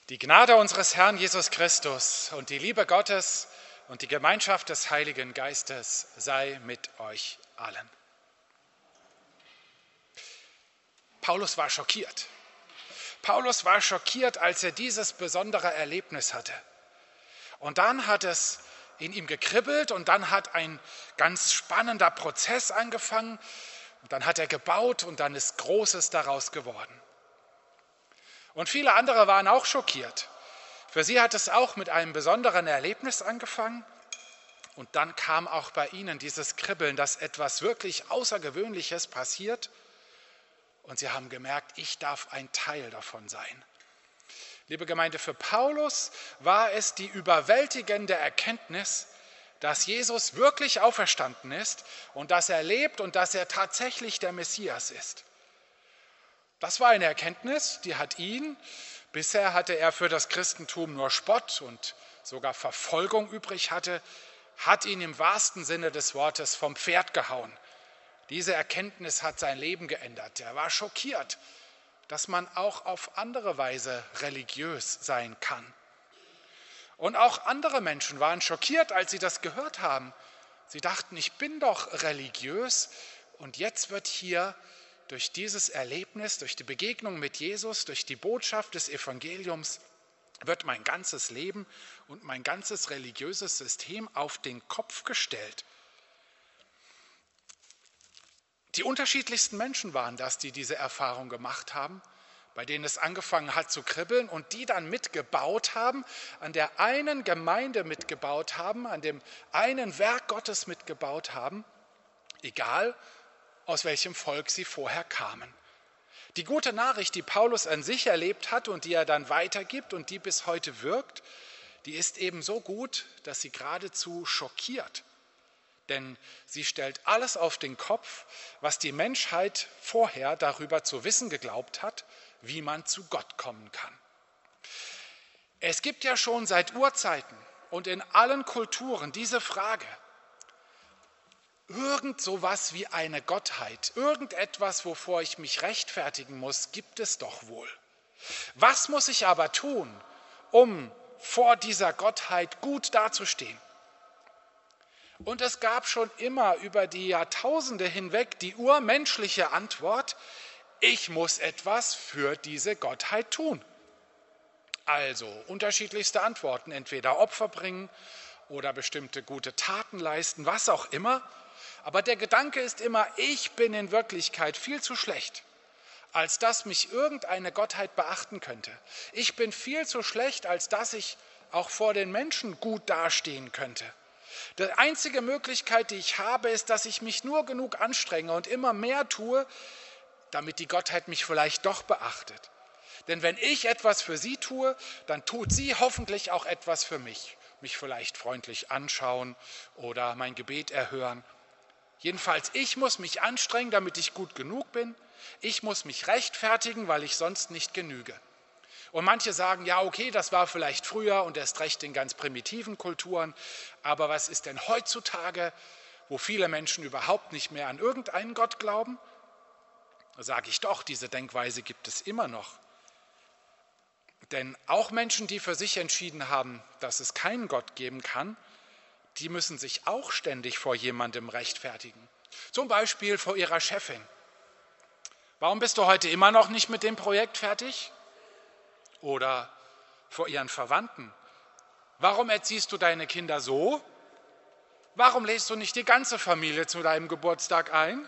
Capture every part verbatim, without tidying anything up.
Die Gnade unseres Herrn Jesus Christus und die Liebe Gottes und die Gemeinschaft des Heiligen Geistes sei mit euch allen. Paulus war schockiert. Paulus war schockiert, als er dieses besondere Erlebnis hatte. Und dann hat es in ihm gekribbelt und dann hat ein ganz spannender Prozess angefangen. Und dann hat er gebaut und dann ist Großes daraus geworden. Und viele andere waren auch schockiert. Für sie hat es auch mit einem besonderen Erlebnis angefangen. Und dann kam auch bei ihnen dieses Kribbeln, dass etwas wirklich Außergewöhnliches passiert. Und sie haben gemerkt, ich darf ein Teil davon sein. Liebe Gemeinde, für Paulus war es die überwältigende Erkenntnis, dass Jesus wirklich auferstanden ist und dass er lebt und dass er tatsächlich der Messias ist. Das war eine Erkenntnis, die hat ihn, bisher hatte er für das Christentum nur Spott und sogar Verfolgung übrig hatte, hat ihn im wahrsten Sinne des Wortes vom Pferd gehauen. Diese Erkenntnis hat sein Leben geändert. Er war schockiert, dass man auch auf andere Weise religiös sein kann. Und auch andere Menschen waren schockiert, als sie das gehört haben. Sie dachten, ich bin doch religiös und jetzt wird hier durch dieses Erlebnis, durch die Begegnung mit Jesus, durch die Botschaft des Evangeliums, wird mein ganzes Leben und mein ganzes religiöses System auf den Kopf gestellt. Die unterschiedlichsten Menschen waren das, die diese Erfahrung gemacht haben, bei denen es angefangen hat zu kribbeln und die dann mitgebaut haben, an der einen Gemeinde mitgebaut haben, an dem einen Werk Gottes mitgebaut haben, egal aus welchem Volk sie vorher kamen. Die gute Nachricht, die Paulus an sich erlebt hat und die er dann weitergibt und die bis heute wirkt, die ist eben so gut, dass sie geradezu schockiert. Denn sie stellt alles auf den Kopf, was die Menschheit vorher darüber zu wissen geglaubt hat, wie man zu Gott kommen kann. Es gibt ja schon seit Urzeiten und in allen Kulturen diese Frage, irgend sowas wie eine Gottheit, irgendetwas, wovor ich mich rechtfertigen muss, gibt es doch wohl. Was muss ich aber tun, um vor dieser Gottheit gut dazustehen? Und es gab schon immer über die Jahrtausende hinweg die urmenschliche Antwort, ich muss etwas für diese Gottheit tun. Also unterschiedlichste Antworten, entweder Opfer bringen oder bestimmte gute Taten leisten, was auch immer. Aber der Gedanke ist immer, ich bin in Wirklichkeit viel zu schlecht, als dass mich irgendeine Gottheit beachten könnte. Ich bin viel zu schlecht, als dass ich auch vor den Menschen gut dastehen könnte. Die einzige Möglichkeit, die ich habe, ist, dass ich mich nur genug anstrenge und immer mehr tue, damit die Gottheit mich vielleicht doch beachtet. Denn wenn ich etwas für sie tue, dann tut sie hoffentlich auch etwas für mich. Mich vielleicht freundlich anschauen oder mein Gebet erhören. Jedenfalls, ich muss mich anstrengen, damit ich gut genug bin. Ich muss mich rechtfertigen, weil ich sonst nicht genüge. Und manche sagen, ja okay, das war vielleicht früher und erst recht in ganz primitiven Kulturen. Aber was ist denn heutzutage, wo viele Menschen überhaupt nicht mehr an irgendeinen Gott glauben? Da sage ich doch, diese Denkweise gibt es immer noch. Denn auch Menschen, die für sich entschieden haben, dass es keinen Gott geben kann, die müssen sich auch ständig vor jemandem rechtfertigen. Zum Beispiel vor ihrer Chefin. Warum bist du heute immer noch nicht mit dem Projekt fertig? Oder vor ihren Verwandten. Warum erziehst du deine Kinder so? Warum lädst du nicht die ganze Familie zu deinem Geburtstag ein?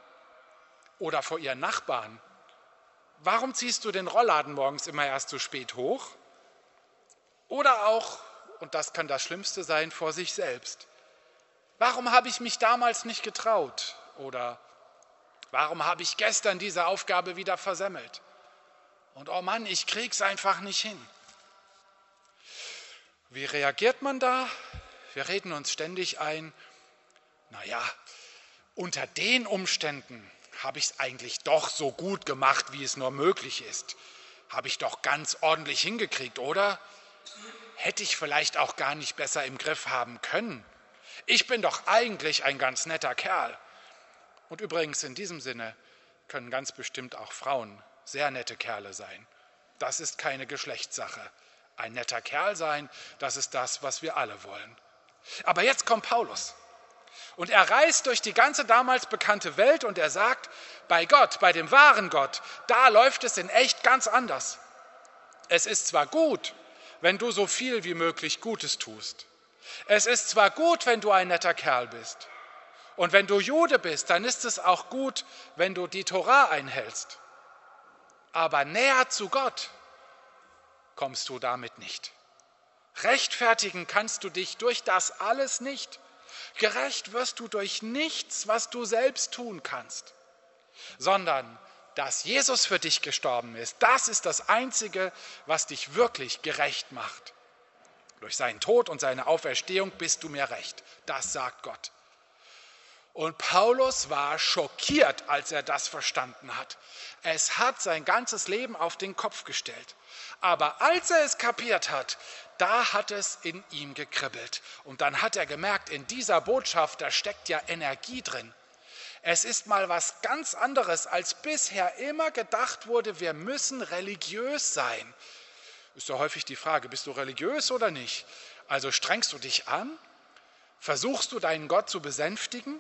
Oder vor ihren Nachbarn. Warum ziehst du den Rollladen morgens immer erst so spät hoch? Oder auch, und das kann das Schlimmste sein, vor sich selbst. Warum habe ich mich damals nicht getraut? Oder warum habe ich gestern diese Aufgabe wieder versemmelt? Und oh Mann, ich krieg's einfach nicht hin. Wie reagiert man da? Wir reden uns ständig ein, naja, unter den Umständen habe ich es eigentlich doch so gut gemacht, wie es nur möglich ist. Habe ich doch ganz ordentlich hingekriegt, oder? Hätte ich vielleicht auch gar nicht besser im Griff haben können. Ich bin doch eigentlich ein ganz netter Kerl. Und übrigens in diesem Sinne können ganz bestimmt auch Frauen sehr nette Kerle sein. Das ist keine Geschlechtssache. Ein netter Kerl sein, das ist das, was wir alle wollen. Aber jetzt kommt Paulus. Und er reist durch die ganze damals bekannte Welt und er sagt, bei Gott, bei dem wahren Gott, da läuft es in echt ganz anders. Es ist zwar gut, wenn du so viel wie möglich Gutes tust. Es ist zwar gut, wenn du ein netter Kerl bist. Und wenn du Jude bist, dann ist es auch gut, wenn du die Tora einhältst. Aber näher zu Gott kommst du damit nicht. Rechtfertigen kannst du dich durch das alles nicht. Gerecht wirst du durch nichts, was du selbst tun kannst, sondern dass Jesus für dich gestorben ist, das ist das Einzige, was dich wirklich gerecht macht. Durch seinen Tod und seine Auferstehung bist du mir recht, das sagt Gott. Und Paulus war schockiert, als er das verstanden hat. Es hat sein ganzes Leben auf den Kopf gestellt. Aber als er es kapiert hat, da hat es in ihm gekribbelt. Und dann hat er gemerkt, in dieser Botschaft, da steckt ja Energie drin. Es ist mal was ganz anderes, als bisher immer gedacht wurde, wir müssen religiös sein. Ist doch häufig die Frage, bist du religiös oder nicht? Also strengst du dich an? Versuchst du deinen Gott zu besänftigen?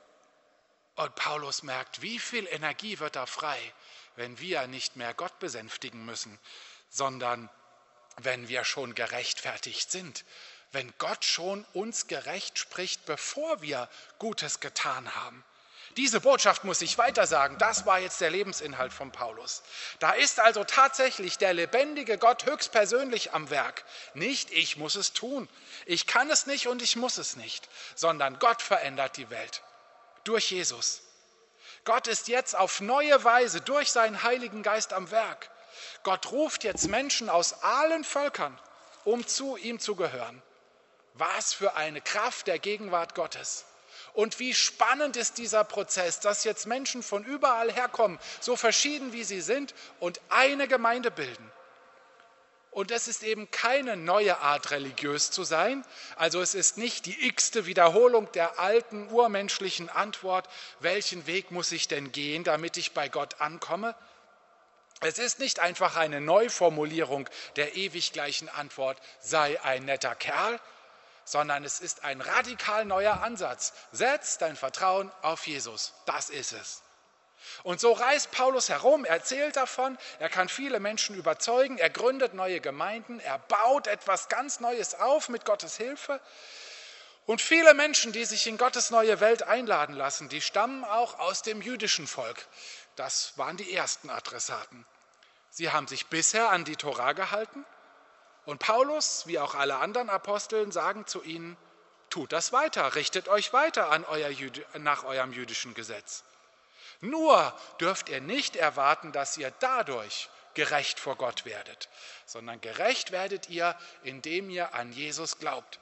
Und Paulus merkt, wie viel Energie wird da frei, wenn wir nicht mehr Gott besänftigen müssen, sondern wenn wir schon gerechtfertigt sind, wenn Gott schon uns gerecht spricht, bevor wir Gutes getan haben. Diese Botschaft muss ich weitersagen, das war jetzt der Lebensinhalt von Paulus. Da ist also tatsächlich der lebendige Gott höchstpersönlich am Werk. Nicht ich muss es tun, ich kann es nicht und ich muss es nicht, sondern Gott verändert die Welt. Durch Jesus. Gott ist jetzt auf neue Weise durch seinen Heiligen Geist am Werk. Gott ruft jetzt Menschen aus allen Völkern, um zu ihm zu gehören. Was für eine Kraft der Gegenwart Gottes. Und wie spannend ist dieser Prozess, dass jetzt Menschen von überall herkommen, so verschieden wie sie sind, und eine Gemeinde bilden. Und es ist eben keine neue Art, religiös zu sein. Also es ist nicht die x-te Wiederholung der alten urmenschlichen Antwort, welchen Weg muss ich denn gehen, damit ich bei Gott ankomme? Es ist nicht einfach eine Neuformulierung der ewig gleichen Antwort, sei ein netter Kerl, sondern es ist ein radikal neuer Ansatz. Setz dein Vertrauen auf Jesus, das ist es. Und so reist Paulus herum, er erzählt davon, er kann viele Menschen überzeugen, er gründet neue Gemeinden, er baut etwas ganz Neues auf mit Gottes Hilfe. Und viele Menschen, die sich in Gottes neue Welt einladen lassen, die stammen auch aus dem jüdischen Volk. Das waren die ersten Adressaten. Sie haben sich bisher an die Tora gehalten und Paulus, wie auch alle anderen Aposteln, sagen zu ihnen, tut das weiter, richtet euch weiter an euer Jüd- nach eurem jüdischen Gesetz. Nur dürft ihr nicht erwarten, dass ihr dadurch gerecht vor Gott werdet, sondern gerecht werdet ihr, indem ihr an Jesus glaubt.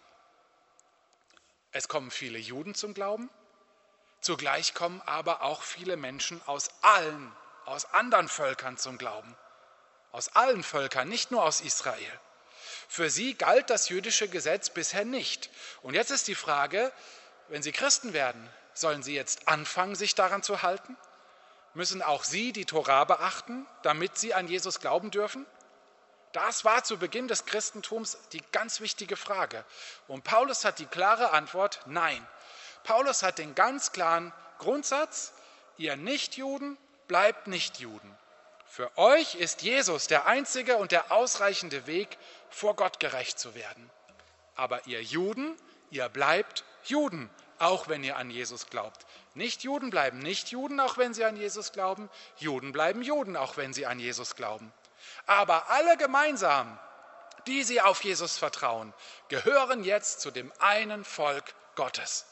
Es kommen viele Juden zum Glauben, zugleich kommen aber auch viele Menschen aus allen, aus anderen Völkern zum Glauben. Aus allen Völkern, nicht nur aus Israel. Für sie galt das jüdische Gesetz bisher nicht. Und jetzt ist die Frage, wenn sie Christen werden, sollen sie jetzt anfangen, sich daran zu halten? Müssen auch sie die Tora beachten, damit sie an Jesus glauben dürfen? Das war zu Beginn des Christentums die ganz wichtige Frage. Und Paulus hat die klare Antwort, nein. Paulus hat den ganz klaren Grundsatz, ihr Nichtjuden, bleibt Nichtjuden. Für euch ist Jesus der einzige und der ausreichende Weg, vor Gott gerecht zu werden. Aber ihr Juden, ihr bleibt Juden, auch wenn ihr an Jesus glaubt. Nicht-Juden bleiben Nicht-Juden, auch wenn sie an Jesus glauben. Juden bleiben Juden, auch wenn sie an Jesus glauben. Aber alle gemeinsam, die sie auf Jesus vertrauen, gehören jetzt zu dem einen Volk Gottes.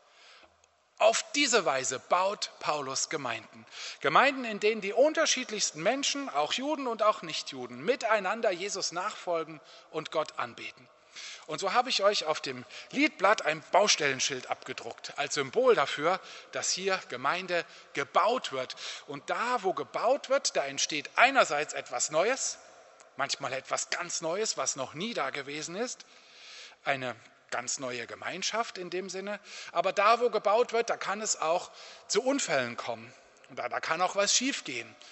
Auf diese Weise baut Paulus Gemeinden. Gemeinden, in denen die unterschiedlichsten Menschen, auch Juden und auch Nichtjuden, miteinander Jesus nachfolgen und Gott anbeten. Und so habe ich euch auf dem Liedblatt ein Baustellenschild abgedruckt, als Symbol dafür, dass hier Gemeinde gebaut wird. Und da, wo gebaut wird, da entsteht einerseits etwas Neues, manchmal etwas ganz Neues, was noch nie da gewesen ist, eine ganz neue Gemeinschaft in dem Sinne. Aber da, wo gebaut wird, da kann es auch zu Unfällen kommen. Und da, da kann auch was schiefgehen.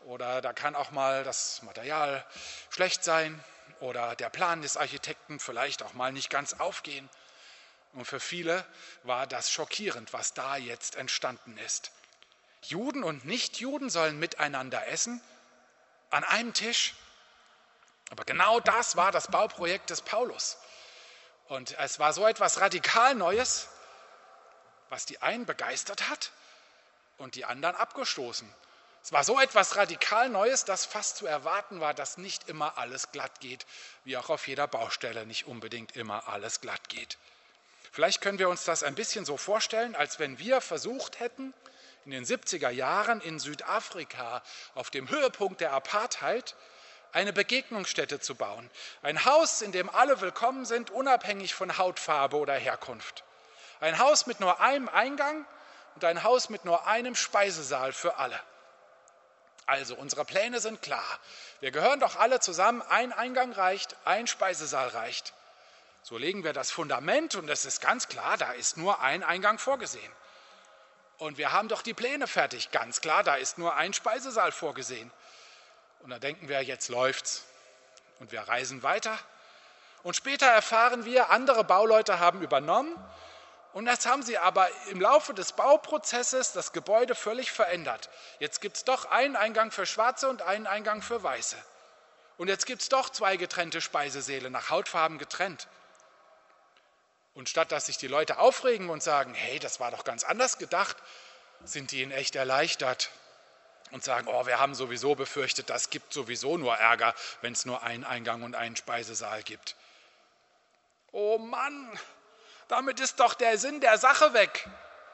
oder da kann auch mal das Material schlecht sein oder der Plan des Architekten vielleicht auch mal nicht ganz aufgehen. Und für viele war das schockierend, was da jetzt entstanden ist. Juden und Nichtjuden sollen miteinander essen, an einem Tisch. Aber genau das war das Bauprojekt des Paulus. Und es war so etwas radikal Neues, was die einen begeistert hat und die anderen abgestoßen. Es war so etwas radikal Neues, dass fast zu erwarten war, dass nicht immer alles glatt geht, wie auch auf jeder Baustelle nicht unbedingt immer alles glatt geht. Vielleicht können wir uns das ein bisschen so vorstellen, als wenn wir versucht hätten, in den siebziger Jahren in Südafrika auf dem Höhepunkt der Apartheid eine Begegnungsstätte zu bauen. Ein Haus, in dem alle willkommen sind, unabhängig von Hautfarbe oder Herkunft. Ein Haus mit nur einem Eingang und ein Haus mit nur einem Speisesaal für alle. Also, unsere Pläne sind klar. Wir gehören doch alle zusammen, ein Eingang reicht, ein Speisesaal reicht. So legen wir das Fundament und es ist ganz klar, da ist nur ein Eingang vorgesehen. Und wir haben doch die Pläne fertig, ganz klar, da ist nur ein Speisesaal vorgesehen. Und dann denken wir, jetzt läuft's. Und wir reisen weiter. Und später erfahren wir, andere Bauleute haben übernommen. Und jetzt haben sie aber im Laufe des Bauprozesses das Gebäude völlig verändert. Jetzt gibt es doch einen Eingang für Schwarze und einen Eingang für Weiße. Und jetzt gibt es doch zwei getrennte Speisesäle, nach Hautfarben getrennt. Und statt dass sich die Leute aufregen und sagen, hey, das war doch ganz anders gedacht, sind die in echt erleichtert und sagen, oh, wir haben sowieso befürchtet, das gibt sowieso nur Ärger, wenn es nur einen Eingang und einen Speisesaal gibt. Oh Mann, damit ist doch der Sinn der Sache weg.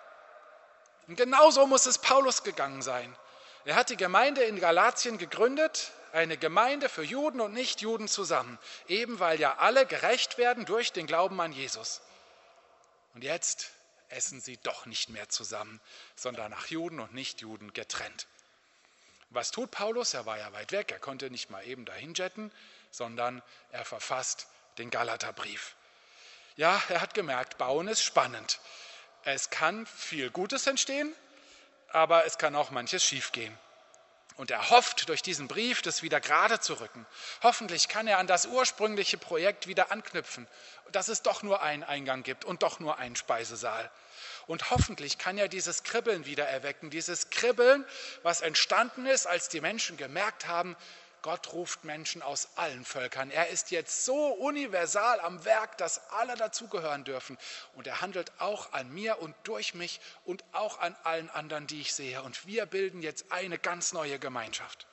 Und genauso muss es Paulus gegangen sein. Er hat die Gemeinde in Galatien gegründet, eine Gemeinde für Juden und Nichtjuden zusammen, eben weil ja alle gerecht werden durch den Glauben an Jesus. Und jetzt essen sie doch nicht mehr zusammen, sondern nach Juden und Nichtjuden getrennt. Was tut Paulus? Er war ja weit weg, er konnte nicht mal eben dahin jetten, sondern er verfasst den Galaterbrief. Ja, er hat gemerkt, Bauen ist spannend. Es kann viel Gutes entstehen, aber es kann auch manches schiefgehen. Und er hofft, durch diesen Brief das wieder gerade zu rücken. Hoffentlich kann er an das ursprüngliche Projekt wieder anknüpfen, dass es doch nur einen Eingang gibt und doch nur einen Speisesaal. Und hoffentlich kann er dieses Kribbeln wieder erwecken, dieses Kribbeln, was entstanden ist, als die Menschen gemerkt haben, Gott ruft Menschen aus allen Völkern. Er ist jetzt so universal am Werk, dass alle dazugehören dürfen. Und er handelt auch an mir und durch mich und auch an allen anderen, die ich sehe. Und wir bilden jetzt eine ganz neue Gemeinschaft.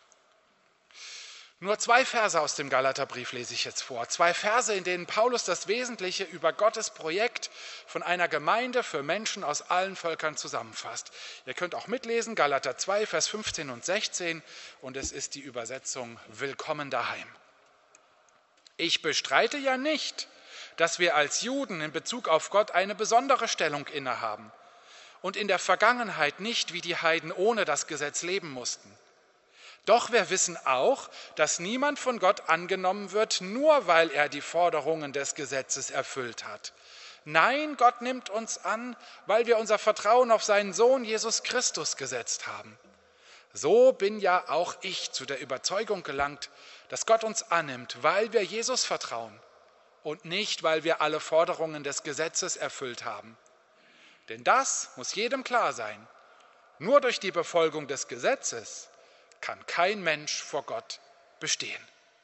Nur zwei Verse aus dem Galaterbrief lese ich jetzt vor. Zwei Verse, in denen Paulus das Wesentliche über Gottes Projekt von einer Gemeinde für Menschen aus allen Völkern zusammenfasst. Ihr könnt auch mitlesen, Galater zwei, Vers fünfzehn und sechzehn, und es ist die Übersetzung Willkommen daheim. Ich bestreite ja nicht, dass wir als Juden in Bezug auf Gott eine besondere Stellung innehaben und in der Vergangenheit nicht wie die Heiden ohne das Gesetz leben mussten. Doch wir wissen auch, dass niemand von Gott angenommen wird, nur weil er die Forderungen des Gesetzes erfüllt hat. Nein, Gott nimmt uns an, weil wir unser Vertrauen auf seinen Sohn Jesus Christus gesetzt haben. So bin ja auch ich zu der Überzeugung gelangt, dass Gott uns annimmt, weil wir Jesus vertrauen und nicht, weil wir alle Forderungen des Gesetzes erfüllt haben. Denn das muss jedem klar sein. Nur durch die Befolgung des Gesetzes kann kein Mensch vor Gott bestehen.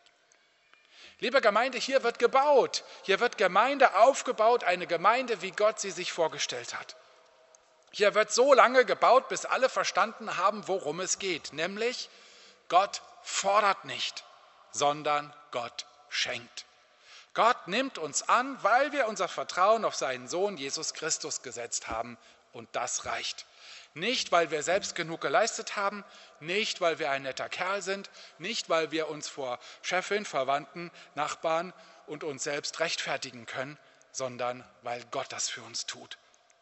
Liebe Gemeinde, hier wird gebaut. Hier wird Gemeinde aufgebaut, eine Gemeinde, wie Gott sie sich vorgestellt hat. Hier wird so lange gebaut, bis alle verstanden haben, worum es geht. Nämlich, Gott fordert nicht, sondern Gott schenkt. Gott nimmt uns an, weil wir unser Vertrauen auf seinen Sohn Jesus Christus gesetzt haben. Und das reicht. Nicht, weil wir selbst genug geleistet haben, nicht, weil wir ein netter Kerl sind, nicht, weil wir uns vor Chefin, Verwandten, Nachbarn und uns selbst rechtfertigen können, sondern weil Gott das für uns tut.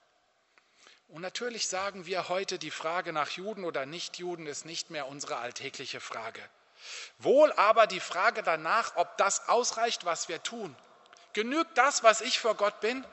Und natürlich sagen wir heute, die Frage nach Juden oder Nichtjuden ist nicht mehr unsere alltägliche Frage. Wohl aber die Frage danach, ob das ausreicht, was wir tun. Genügt das, was ich vor Gott bin?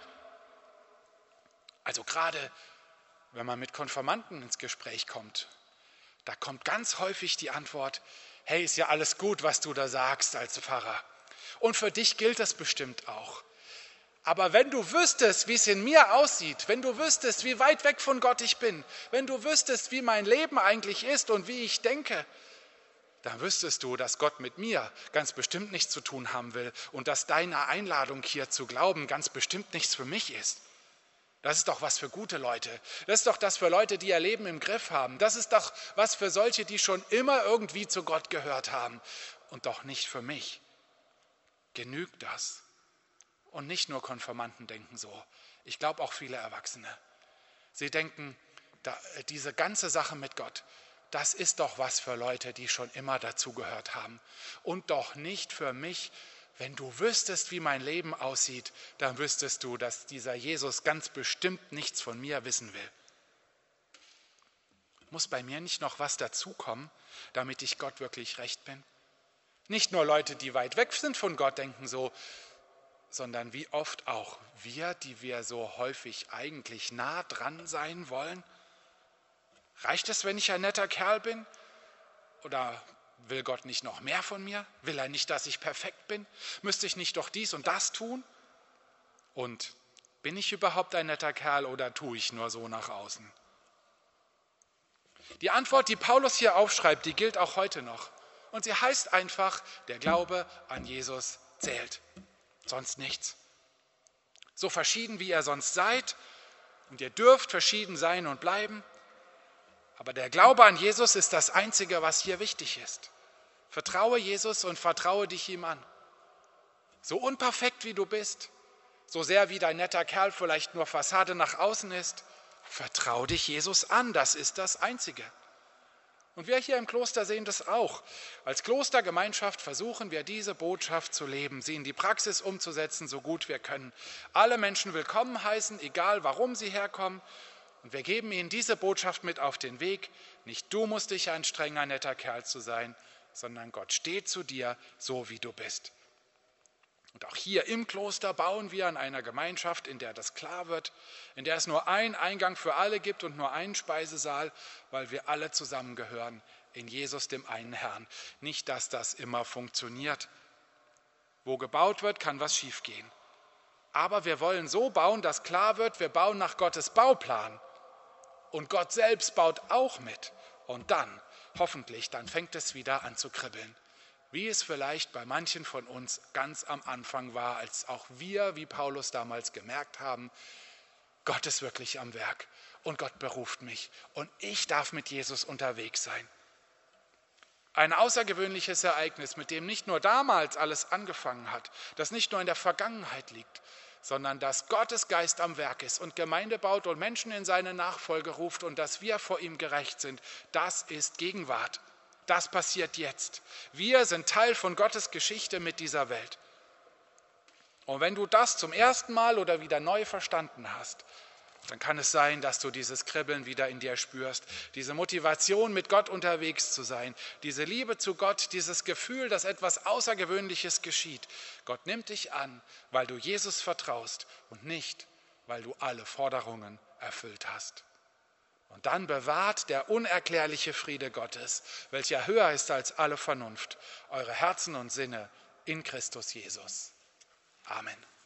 Also gerade wenn man mit Konfirmanden ins Gespräch kommt, Da kommt ganz häufig die Antwort, hey, ist ja alles gut, was du da sagst als Pfarrer. Und für dich gilt das bestimmt auch. Aber wenn du wüsstest, wie es in mir aussieht, wenn du wüsstest, wie weit weg von Gott ich bin, wenn du wüsstest, wie mein Leben eigentlich ist und wie ich denke, dann wüsstest du, dass Gott mit mir ganz bestimmt nichts zu tun haben will und dass deine Einladung hier zu glauben ganz bestimmt nichts für mich ist. Das ist doch was für gute Leute. Das ist doch das für Leute, die ihr Leben im Griff haben. Das ist doch was für solche, die schon immer irgendwie zu Gott gehört haben und doch nicht für mich. Genügt das? Und nicht nur Konfirmanden denken so. Ich glaube auch viele Erwachsene. Sie denken, da, diese ganze Sache mit Gott, das ist doch was für Leute, die schon immer dazugehört haben. Und doch nicht für mich. Wenn du wüsstest, wie mein Leben aussieht, dann wüsstest du, dass dieser Jesus ganz bestimmt nichts von mir wissen will. Muss bei mir nicht noch was dazukommen, damit ich Gott wirklich recht bin? Nicht nur Leute, die weit weg sind von Gott, denken so, sondern wie oft auch wir, die wir so häufig eigentlich nah dran sein wollen. Reicht es, wenn ich ein netter Kerl bin? Oder will Gott nicht noch mehr von mir? Will er nicht, dass ich perfekt bin? Müsste ich nicht doch dies und das tun? Und bin ich überhaupt ein netter Kerl oder tue ich nur so nach außen? Die Antwort, die Paulus hier aufschreibt, die gilt auch heute noch. Und sie heißt einfach, der Glaube an Jesus zählt. Sonst nichts. So verschieden wie ihr sonst seid, und ihr dürft verschieden sein und bleiben, aber der Glaube an Jesus ist das Einzige, was hier wichtig ist. Vertraue Jesus und vertraue dich ihm an. So unperfekt wie du bist, so sehr wie dein netter Kerl vielleicht nur Fassade nach außen ist, vertraue dich Jesus an, das ist das Einzige. Und wir hier im Kloster sehen das auch. Als Klostergemeinschaft versuchen wir, diese Botschaft zu leben, sie in die Praxis umzusetzen, so gut wir können. Alle Menschen willkommen heißen, egal warum sie herkommen. Und wir geben ihnen diese Botschaft mit auf den Weg. Nicht du musst dich anstrengen, ein netter Kerl zu sein, sondern Gott steht zu dir, so wie du bist. Und auch hier im Kloster bauen wir an einer Gemeinschaft, in der das klar wird, in der es nur einen Eingang für alle gibt und nur einen Speisesaal, weil wir alle zusammengehören in Jesus, dem einen Herrn. Nicht, dass das immer funktioniert. Wo gebaut wird, kann was schiefgehen. Aber wir wollen so bauen, dass klar wird, wir bauen nach Gottes Bauplan. Und Gott selbst baut auch mit. Und dann, hoffentlich, dann fängt es wieder an zu kribbeln. Wie es vielleicht bei manchen von uns ganz am Anfang war, als auch wir, wie Paulus damals gemerkt haben, Gott ist wirklich am Werk und Gott beruft mich und ich darf mit Jesus unterwegs sein. Ein außergewöhnliches Ereignis, mit dem nicht nur damals alles angefangen hat, das nicht nur in der Vergangenheit liegt, sondern dass Gottes Geist am Werk ist und Gemeinde baut und Menschen in seine Nachfolge ruft und dass wir vor ihm gerecht sind, das ist Gegenwart. Das passiert jetzt. Wir sind Teil von Gottes Geschichte mit dieser Welt. Und wenn du das zum ersten Mal oder wieder neu verstanden hast, dann kann es sein, dass du dieses Kribbeln wieder in dir spürst, diese Motivation, mit Gott unterwegs zu sein, diese Liebe zu Gott, dieses Gefühl, dass etwas Außergewöhnliches geschieht. Gott nimmt dich an, weil du Jesus vertraust und nicht, weil du alle Forderungen erfüllt hast. Und dann bewahrt der unerklärliche Friede Gottes, welcher höher ist als alle Vernunft, eure Herzen und Sinne in Christus Jesus. Amen.